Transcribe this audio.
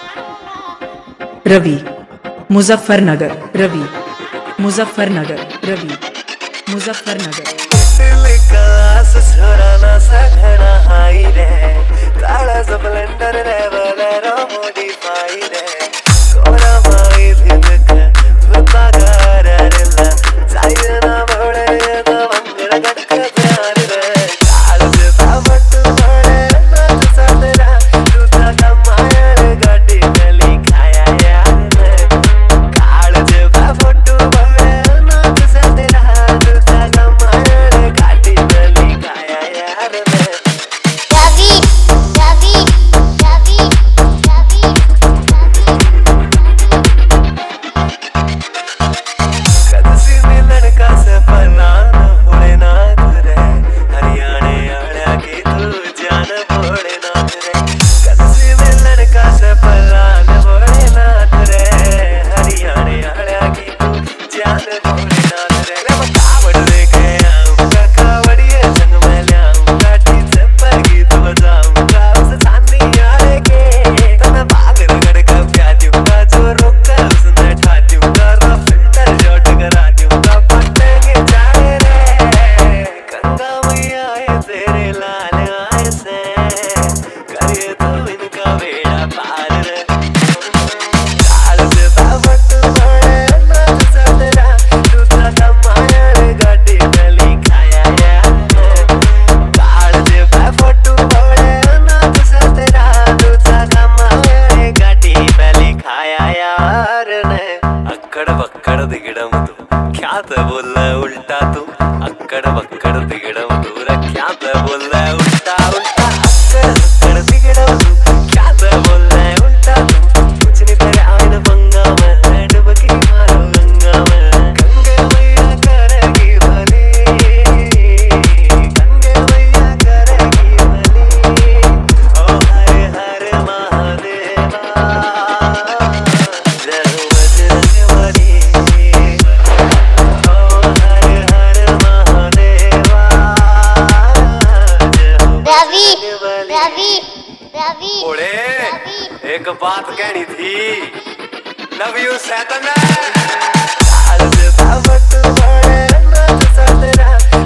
रवि मुजफ्फरनगर, रवि मुजफ्फरनगर, रवि मुजफ्फरनगर। हाई रे काळा स्प्लेंडर रे बोलेरो मॉडिफाई रे कोरा माई धिनक भूतागार रेला जायना बळे तो मंगळ गटक प्यार रे काळ से बावट बळे नाच सदरा तुझा कमायर गाडी गली खाया यार काळ से बावट बळे नाच सदरा तुझा कमायर गाडी गली खाया यार अक्कड़ बक्कड़ दिगड़म तू क्या तो बोल उल्टा तू अक्कड़ बक्कड़ दिगड़म तू क्या तो बोल उल्टा उल्टा अक्कड़ बक्कड़ दिगड़म तू क्या तो बोल उल्टा तू कुछ नहीं तेरे आइन पंगा में डुबकी मारो गंगा में गंगे मैया करेगी भली गंगे मैया करेगी भली ओ हरे हरे महादेवा ओड़े एक बात कहनी थी, लव यू सैतन।